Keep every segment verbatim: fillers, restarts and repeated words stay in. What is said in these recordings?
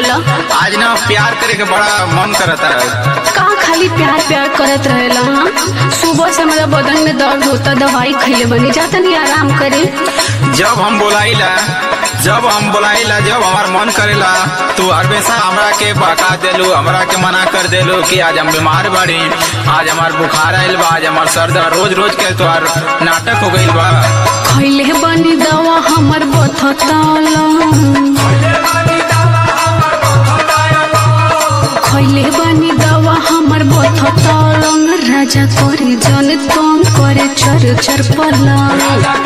बोला। आज ना प्यार करे के बड़ा मन करता है। कहाँ खाली प्यार प्यार करत रहेला। हाँ, सुबह से मेरा बदन में दर्द होता, दवाई खैले बनी जाता नहीं आराम करे। जब हम बोलाइला जब हम बोलाइला जब हमार मन करेला तू हमेशा हमरा के बका देलू, हमरा के मना कर देलू कि आज हम बीमार बाड़ी, आज हमार बुखार आइल बा, आज हमार सर दर्द, रोज रोज के तोहार नाटक हो गइल बा। खैले बनी दवा हमर बथताला, खैले बनी दवा हमर बथतालंग, राजा करे जन तंग करे चर चर पलंग।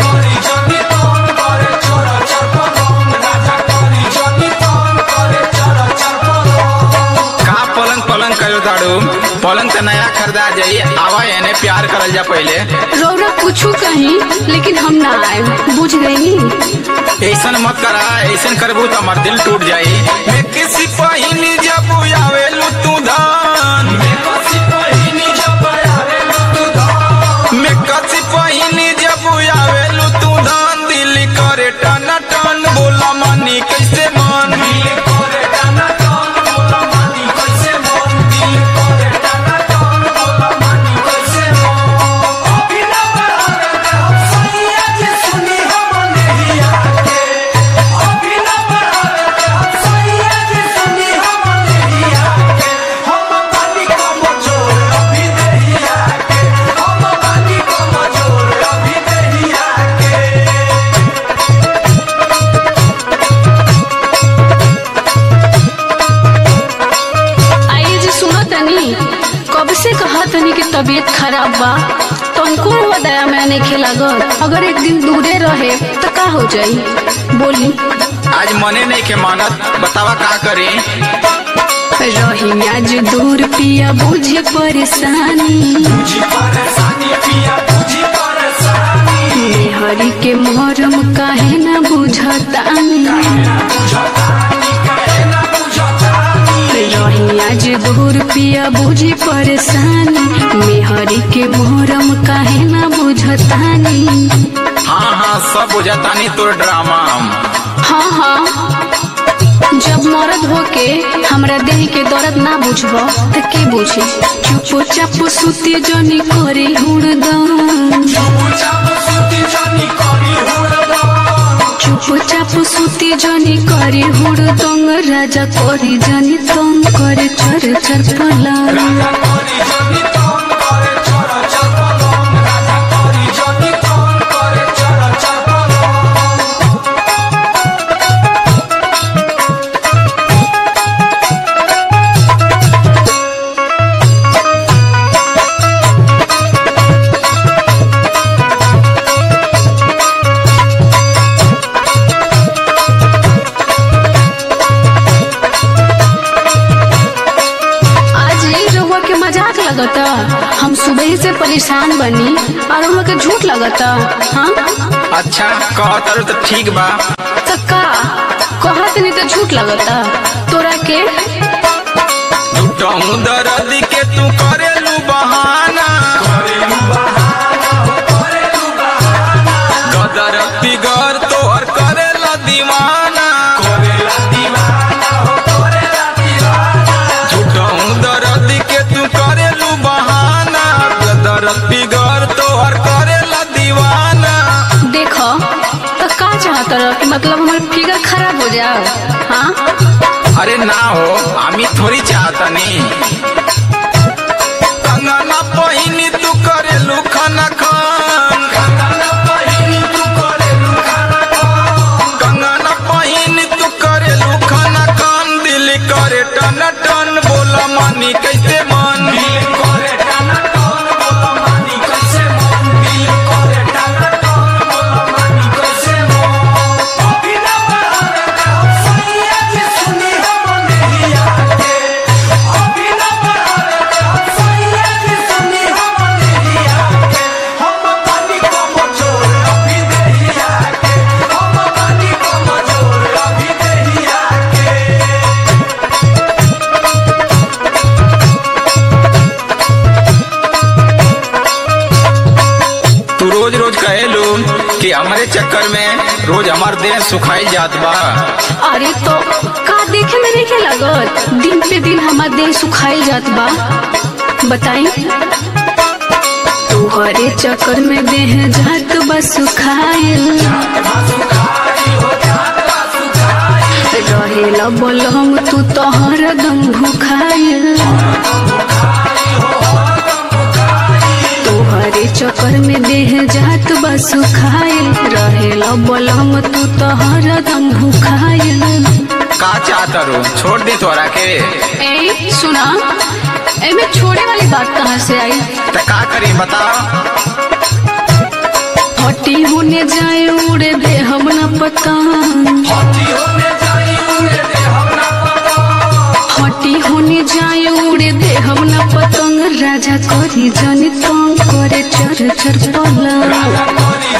पलंग तो नया खरीदा जाई, आवा एने प्यार करल जा पहले। रौरा कुछ कहीं लेकिन हम ना आए, बुझ गई। ऐसन मत करा, ऐसन करबू तो हमार दिल टूट जाई। मैं किसी पहिनी जब आवेलू तू धान, मैं किसी पहिनी जब आवेलू तू धान, दिल करे टन टन बोला मानी कैसे मान। तनी के तबीयत खराब बा तुमको तो दया में नहीं खिलागल, अगर एक दिन दूरे रहे तो का हो जाई बोली। आज मने नहीं के मानत, बतावा का करे। रही आज दूर पिया बुझे परेशानी, हरी के मोहरम काहे ना बुझतानी, रही आज दूर पिया बुझी परेशानी, मेहरी के मोहरम काहे ना बुझतानी। हाँ हाँ सब बुझतानी तोर ड्रामा। हाँ हाँ, जब मर्द होके हमरा देह के दर्द ना बुझब तो के बुझी। चुप चाप सुती जनी करे हुड़दम, चुप चाप सुती जनी करे हुड़दंग, राजा करी जनी तंग करे चर चर पलंग। लगता हम सुबह से परेशान बनी और हम लोग के झूठ लगता। हाँ अच्छा कहत तो ठीक बा, तो का कहत नहीं तो झूठ लगता तोरा के। दर्द के तू करेलू बहाना, गदर पिगर तोहर करेला दीवाना, दर्द के तू करेलू बहाना, गदर पिगर तोहर करेला दीवाना। देखो तो का चाहत रह, मतलब हमारे फिगर खराब हो जाओ। हाँ अरे ना हो, आमी थोड़ी चाहता नहीं। कंगना पहिनी तू करेलू खाना खान, कंगना पहिनी तू करेलू खाना खान, कंगना पहिनी तू करेलू खाना खान, दिल करे टन टन बोला मानी कैसे मान। दिल करे टन टन बोला मानी कैसे मान, दिल करे टन टन बोला मानी कैसे मान। बिना बहाने का सैया जी सुनी हम नहीं आके, बिना बहाने का सैया जी सुनी हम नहीं आके, हम पानी को मचोर अभी नहीं आके, हम पानी को मचोर अभी नहीं आके। रोज रोज कहेलू कि हमारे चक्कर में रोज हमार देह सुखाई जात बा। अरे तो का देखे में नहीं लागत, दिन पे दिन हमार देह सुखाई जात बा। बताई तुहरे चक्कर में देह जात बा सुखाइल, रहेला बोलम तू तो हरदम भुखाइल। तुहरे चक्कर में देह जात बा सुखाइल, रहेला बोलम तू तो हरदम भुखाइल। का चाहता रो छोड़ दी तोरा के? ए सुना, ए में छोड़े वाली बात कहाँ से आई? तो का करी बताओ। हटी होने जाए उड़े दे हम न पतंग, हटी होने जाए उड़े दे हम न पतंग। राजा करी जनी तंग करे चर चर पलंग।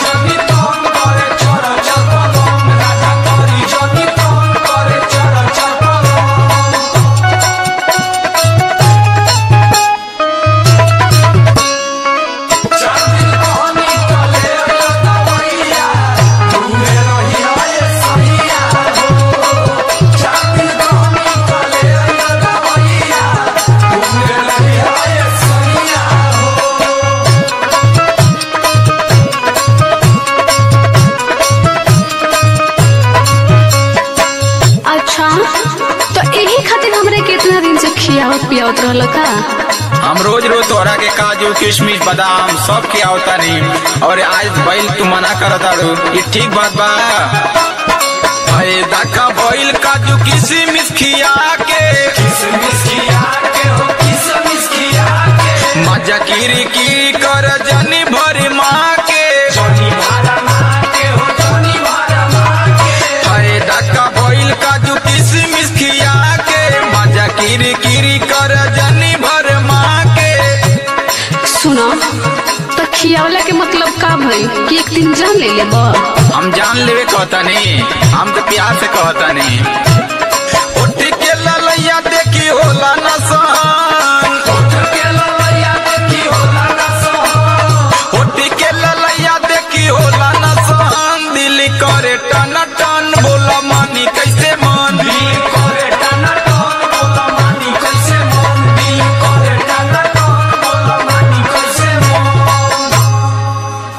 तो यही खातिर हमरे कितना दिन से खियावत पियावत रहल का? हम रोज रोज तोरा के काजू किशमिश बादाम सब खियावता नहीं, और आज बैल तू मना करता रू, ये ठीक बात बा? फायदा का बैल काजू किशमिश खिया के, किशमिश खिया के हो किशमिश खिया के मजा कीरी की कर जनी भरी माँ के, जनी भरा माँ के हो जनी भरा माँ के। फायदा का बैल काजू किशमिश खिया के मजा कीरी कीरी कर जनी भर माँ के। सुनो तो खियावला के मतलब का भई कि एक दिन जान ले लेबा? हम जान लेवे कहता नहीं, हम तो प्यार से कहता नहीं। उठ के ललैया देखी होला न सहन, उठ के ललैया देखी होला न सहन, उठ के ललैया देखी होला न सहन। दिल करे टन टन